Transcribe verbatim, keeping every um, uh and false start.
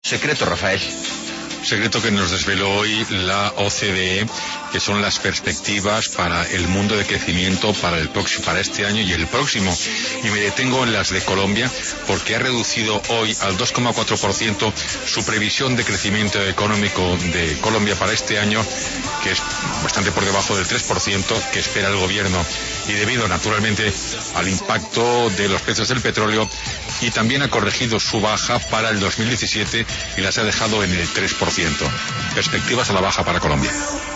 Secreto, Rafael. Secreto que nos desveló hoy la O C D E, que son las perspectivas para el mundo de crecimiento para el próximo, para este año y el próximo. Y me detengo en las de Colombia, porque ha reducido hoy al dos coma cuatro por ciento su previsión de crecimiento económico de Colombia para este año, que es bastante por debajo del tres por ciento que espera el gobierno, y debido naturalmente al impacto de los precios del petróleo, y también ha corregido su baja para el dos mil diecisiete y las ha dejado en el tres por ciento. Perspectivas a la baja para Colombia.